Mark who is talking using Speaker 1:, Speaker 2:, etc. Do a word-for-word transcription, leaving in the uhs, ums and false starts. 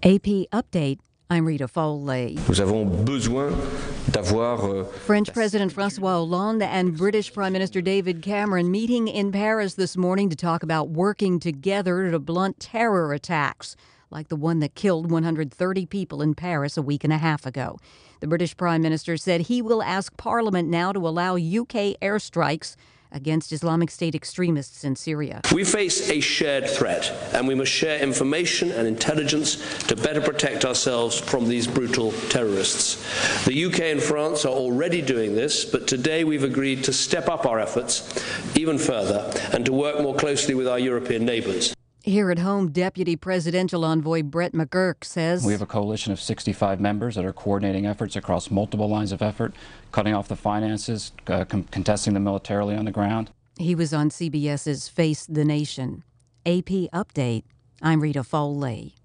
Speaker 1: A P Update, I'm Rita Foley.
Speaker 2: Nous avons besoin d'avoir euh,
Speaker 1: French President François Hollande and British Prime Minister David Cameron meeting in Paris this morning to talk about working together to blunt terror attacks, like the one that killed one hundred thirty people in Paris a week and a half ago. The British Prime Minister said he will ask Parliament now to allow U K airstrikes against Islamic State extremists in Syria.
Speaker 3: We face a shared threat, and we must share information and intelligence to better protect ourselves from these brutal terrorists. The U K and France are already doing this, but today we've agreed to step up our efforts even further and to work more closely with our European neighbours.
Speaker 1: Here at home, Deputy Presidential Envoy Brett McGurk says
Speaker 4: we have a coalition of sixty-five members that are coordinating efforts across multiple lines of effort, cutting off the finances, uh, com- contesting them militarily on the ground.
Speaker 1: He was on C B S's Face the Nation. A P Update, I'm Rita Foley.